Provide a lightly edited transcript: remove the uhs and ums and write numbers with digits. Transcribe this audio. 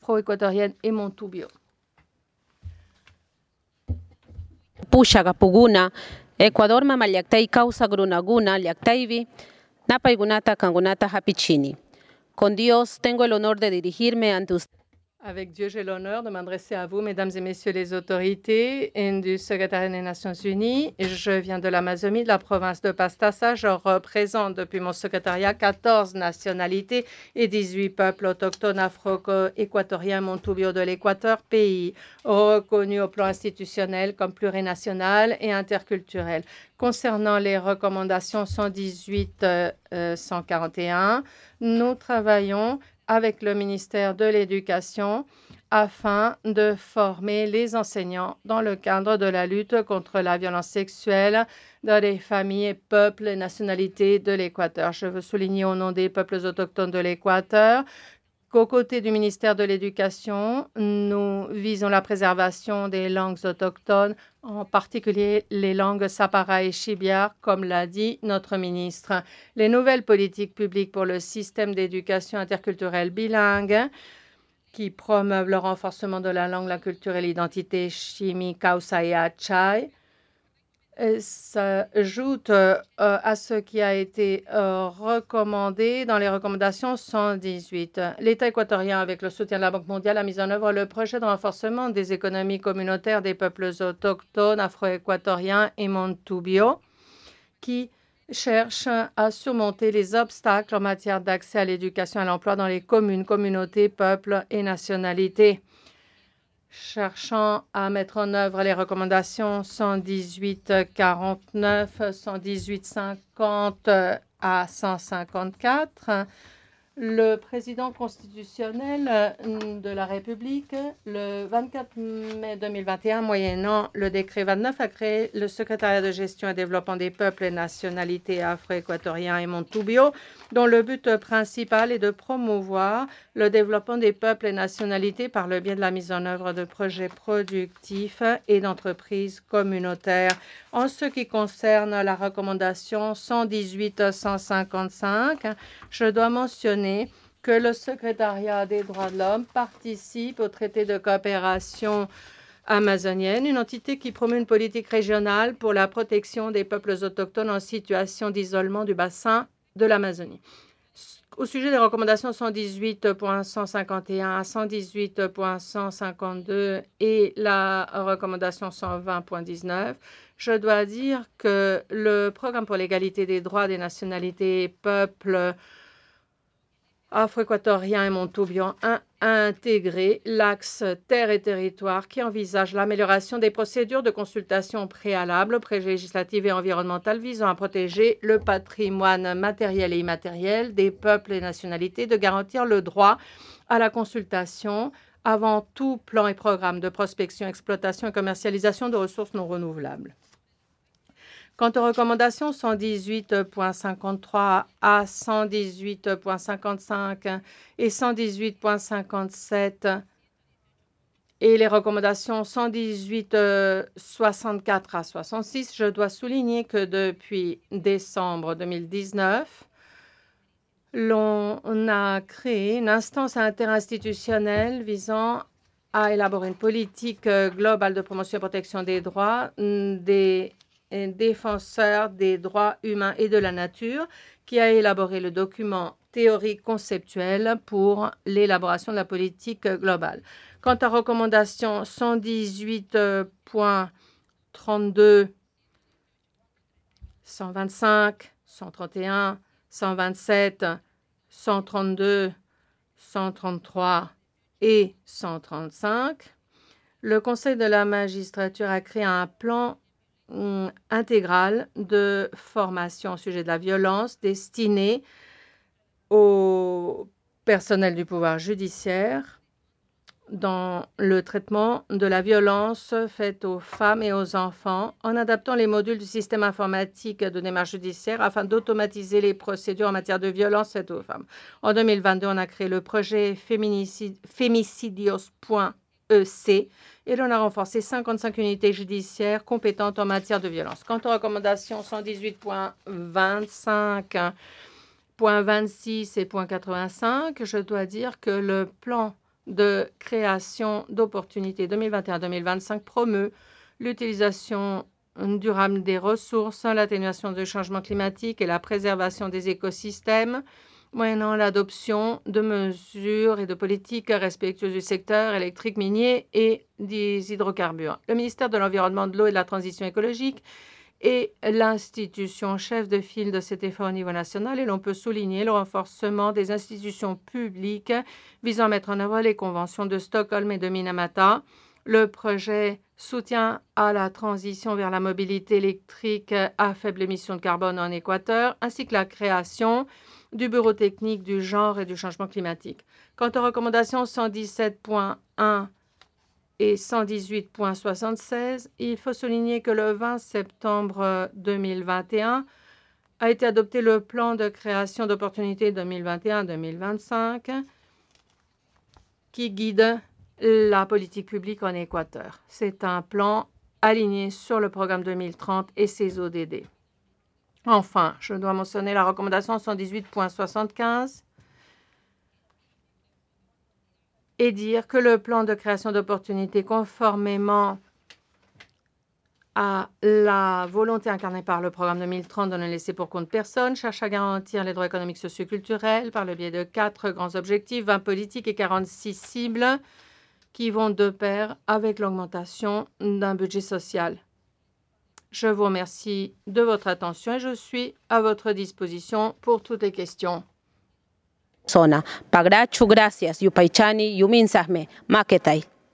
afro-équatorienne et Montubio. Pusha Gapuguna, Ecuador Mamalyaktay Causa Grunaguna, Lyaktayvi, Napaygunata Kangunata Hapichini. Con Dios tengo el honor de dirigirme ante usted. Avec Dieu, j'ai l'honneur de m'adresser à vous, mesdames et messieurs les autorités et du secrétariat des Nations Unies. Je viens de l'Amazonie, de la province de Pastaza. Je représente depuis mon secrétariat 14 nationalités et 18 peuples autochtones afro-équatoriens Montubio de l'Équateur, pays reconnu au plan institutionnel comme plurinational et interculturel. Concernant les recommandations 118-141, nous travaillons avec le ministère de l'Éducation afin de former les enseignants dans le cadre de la lutte contre la violence sexuelle dans les familles et peuples et nationalités de l'Équateur. Je veux souligner au nom des peuples autochtones de l'Équateur qu'aux côtés du ministère de l'Éducation, nous visons la préservation des langues autochtones, en particulier les langues Sapara et Shibiar, comme l'a dit notre ministre. Les nouvelles politiques publiques pour le système d'éducation interculturelle bilingue qui promeuvent le renforcement de la langue, la culture et l'identité Shimi, Kausa et Achai s'ajoute à ce qui a été recommandé dans les recommandations 118. L'État équatorien, avec le soutien de la Banque mondiale, a mis en œuvre le projet de renforcement des économies communautaires des peuples autochtones, afro-équatoriens et Montubio, qui cherche à surmonter les obstacles en matière d'accès à l'éducation et à l'emploi dans les communes, communautés, peuples et nationalités. Cherchant à mettre en œuvre les recommandations 118-49, 118-50 à 154, le président constitutionnel de la République, le 24 mai 2021, moyennant le décret 29, a créé le secrétariat de gestion et développement des peuples et nationalités afro-équatoriens et Montubio, dont le but principal est de promouvoir le développement des peuples et nationalités par le biais de la mise en œuvre de projets productifs et d'entreprises communautaires. En ce qui concerne la recommandation 118-155, je dois mentionner que le secrétariat des droits de l'homme participe au traité de coopération amazonienne, une entité qui promeut une politique régionale pour la protection des peuples autochtones en situation d'isolement du bassin de l'Amazonie. Au sujet des recommandations 118.151 à 118.152 et la recommandation 120.19, je dois dire que le programme pour l'égalité des droits des nationalités et peuples afro-équatorien et Montubio a intégré l'axe terre et territoire qui envisage l'amélioration des procédures de consultation préalable, prélégislatives et environnementales visant à protéger le patrimoine matériel et immatériel des peuples et nationalités, de garantir le droit à la consultation avant tout plan et programme de prospection, exploitation et commercialisation de ressources non renouvelables. Quant aux recommandations 118.53 à 118.55 et 118.57 et les recommandations 118.64 à 66, je dois souligner que depuis décembre 2019, l'on a créé une instance interinstitutionnelle visant à élaborer une politique globale de promotion et protection des droits des défenseur des droits humains et de la nature, qui a élaboré le document théorique conceptuel pour l'élaboration de la politique globale. Quant à recommandation 118.32, 125, 131, 127, 132, 133 et 135, le Conseil de la magistrature a créé un plan intégrale de formation au sujet de la violence destinée au personnel du pouvoir judiciaire dans le traitement de la violence faite aux femmes et aux enfants en adaptant les modules du système informatique de démarche judiciaire afin d'automatiser les procédures en matière de violence faite aux femmes. En 2022, on a créé le projet Femicidios.ec et l'on a renforcé 55 unités judiciaires compétentes en matière de violence. Quant aux recommandations 118.25, .26 et .85, je dois dire que le plan de création d'opportunités 2021-2025 promeut l'utilisation durable des ressources, l'atténuation du changement climatique et la préservation des écosystèmes, moyennant l'adoption de mesures et de politiques respectueuses du secteur électrique, minier et des hydrocarbures. Le ministère de l'Environnement, de l'Eau et de la Transition écologique est l'institution chef de file de cet effort au niveau national et l'on peut souligner le renforcement des institutions publiques visant à mettre en œuvre les conventions de Stockholm et de Minamata, le projet soutien à la transition vers la mobilité électrique à faible émission de carbone en Équateur, ainsi que la création du Bureau technique du genre et du changement climatique. Quant aux recommandations 117.1 et 118.76, il faut souligner que le 20 septembre 2021 a été adopté le plan de création d'opportunités 2021-2025 qui guide la politique publique en Équateur. C'est un plan aligné sur le programme 2030 et ses ODD. Enfin, je dois mentionner la recommandation 118.75 et dire que le plan de création d'opportunités, conformément à la volonté incarnée par le programme 2030 de ne laisser pour compte personne, cherche à garantir les droits économiques, sociaux et culturels par le biais de 4 grands objectifs, 20 politiques et 46 cibles qui vont de pair avec l'augmentation d'un budget social. Je vous remercie de votre attention et je suis à votre disposition pour toutes les questions. Pagrachu, gracias, Yupaichani, Yuminsahme, Maketai.